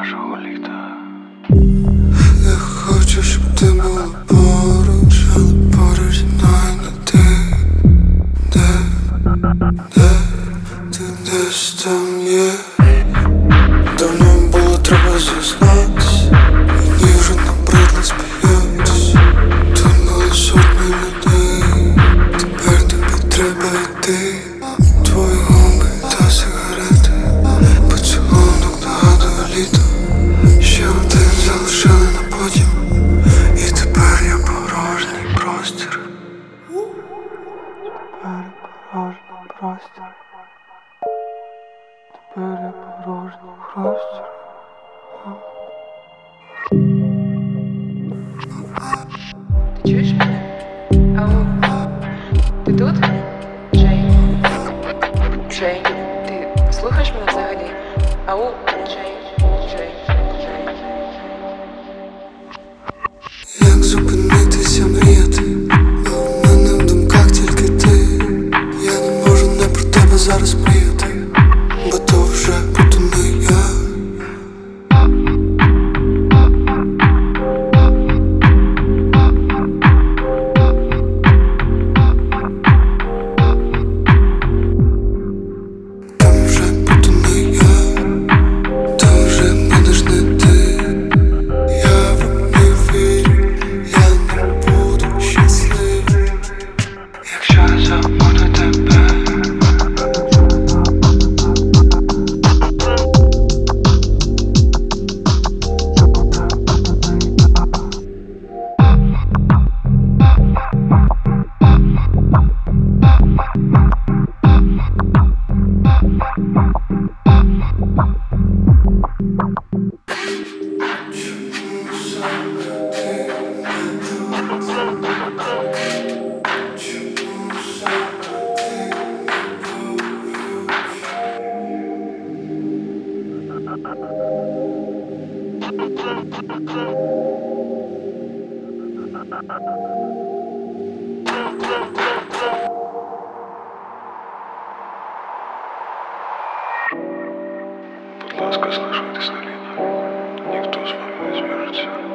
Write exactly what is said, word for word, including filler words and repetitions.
нашого літа. Я хочу, щоб ти була поруч, але поруч зі мною не ти. Де, де, ти десь там є. Давно було треба зізнатись, мені вже набридло сміятись. Тут були сотні людей, тепер тобі треба йти. Твої губи та сигарети, поцілунок нагадує літо. Ще один залишили на потім, і тепер я порожній простір. Тепер я порожній простір. Тепер я порожній простір. Ти чуєш мене? Алло? Ти тут? Джей? Джей? Ти слухаєш мене взагалі? Алло? Джей? Джей? Джей? Як зупинитися мріяти? Бо в мене в думках тільки ти. Я не можу не про тебе зараз мріяти, бо то вже буду не я. Там вже буду не я, там вже будеш не ти. Я вам не вірю, я не буду щасливий, якщо я забуду тебе. Будь ласка, залишайтесь на лінії. Ніхто з вами не зв'яжеться.